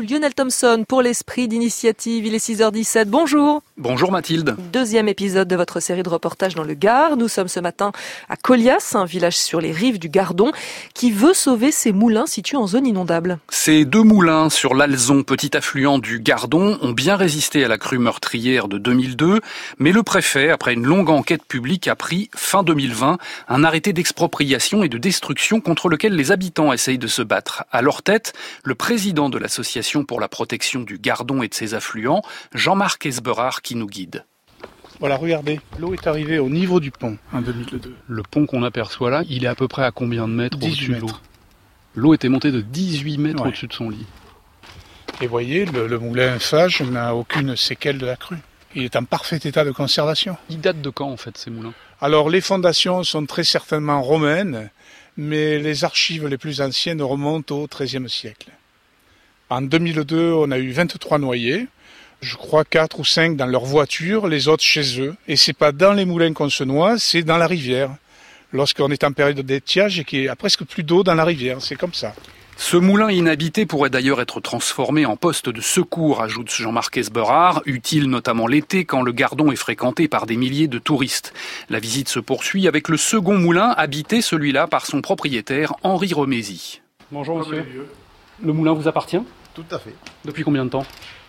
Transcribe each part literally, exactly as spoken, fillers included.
Lionel Thompson pour l'Esprit d'initiative. Il est six heures dix-sept. Bonjour. Bonjour Mathilde. Deuxième épisode de votre série de reportages dans le Gard. Nous sommes ce matin à Collias, un village sur les rives du Gardon, qui veut sauver ses moulins situés en zone inondable. Ces deux moulins sur l'Alzon, petit affluent du Gardon, ont bien résisté à la crue meurtrière de deux mille deux, mais le préfet, après une longue enquête publique, a pris, fin deux mille vingt, un arrêté d'expropriation et de destruction contre lequel les habitants essayent de se battre. À leur tête, le président de l'Association pour la protection du Gardon et de ses affluents, Jean-Marc Esberard, qui nous guide. Voilà, regardez, l'eau est arrivée au niveau du pont en deux mille deux. Le pont qu'on aperçoit là, il est à peu près à combien de mètres au-dessus de l'eau ? mètres. L'eau était montée de dix-huit mètres Ouais. au-dessus de son lit. Et voyez, le, le moulin Fage n'a aucune séquelle de la crue. Il est en parfait état de conservation. Il date de quand en fait ces moulins ? Alors les fondations sont très certainement romaines, mais les archives les plus anciennes remontent au treizième siècle. En deux mille deux, on a eu vingt-trois noyés. Je crois quatre ou cinq dans leur voiture, les autres chez eux. Et c'est pas dans les moulins qu'on se noie, c'est dans la rivière. Lorsqu'on est en période d'étiage et qu'il n'y a presque plus d'eau dans la rivière, c'est comme ça. Ce moulin inhabité pourrait d'ailleurs être transformé en poste de secours, ajoute Jean-Marc Esberard, utile notamment l'été quand le Gardon est fréquenté par des milliers de touristes. La visite se poursuit avec le second moulin, habité celui-là par son propriétaire Henri Remézy. Bonjour monsieur. Le moulin vous appartient ? Tout à fait. Depuis combien de temps ?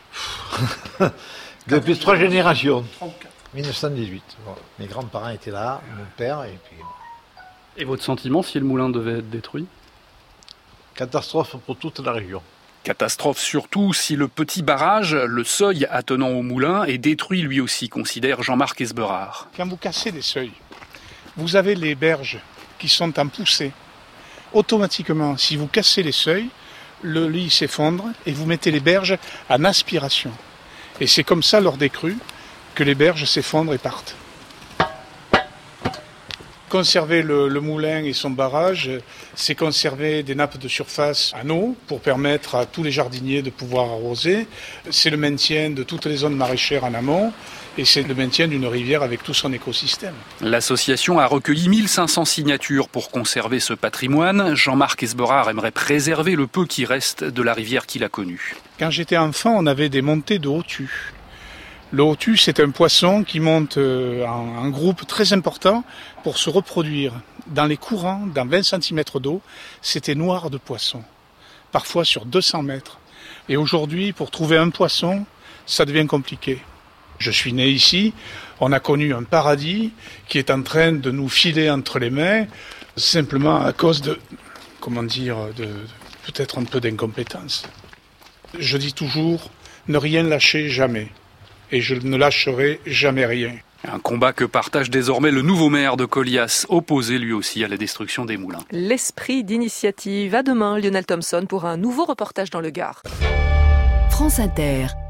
Depuis trois générations. dix-neuf cent dix-huit. Bon, mes grands-parents étaient là, mon père, et puis Et votre sentiment si le moulin devait être détruit ? catastrophe pour toute la région. Catastrophe surtout si le petit barrage, le seuil attenant au moulin, est détruit lui aussi, considère Jean-Marc Esberard. Quand vous cassez les seuils, vous avez les berges qui sont en poussée. Automatiquement, si vous cassez les seuils, le lit s'effondre et vous mettez les berges en aspiration. Et c'est comme ça, lors des crues, que les berges s'effondrent et partent. Conserver le, le moulin et son barrage, c'est conserver des nappes de surface en eau pour permettre à tous les jardiniers de pouvoir arroser. C'est le maintien de toutes les zones maraîchères en amont et c'est le maintien d'une rivière avec tout son écosystème. L'association a recueilli mille cinq cents signatures pour conserver ce patrimoine. Jean-Marc Esberard aimerait préserver le peu qui reste de la rivière qu'il a connue. Quand j'étais enfant, on avait des montées de hautues. Le hautu, c'est un poisson qui monte en, en groupe très important pour se reproduire. Dans les courants, dans vingt centimètres d'eau, c'était noir de poissons, parfois sur deux cents mètres. Et aujourd'hui, pour trouver un poisson, ça devient compliqué. Je suis né ici, on a connu un paradis qui est en train de nous filer entre les mains, simplement à cause de, comment dire, de, peut-être un peu d'incompétence. Je dis toujours, ne rien lâcher jamais. Et je ne lâcherai jamais rien. Un combat que partage désormais le nouveau maire de Collias, opposé lui aussi à la destruction des moulins. L'Esprit d'initiative. À demain, Lionel Thompson pour un nouveau reportage dans le Gard. France Inter.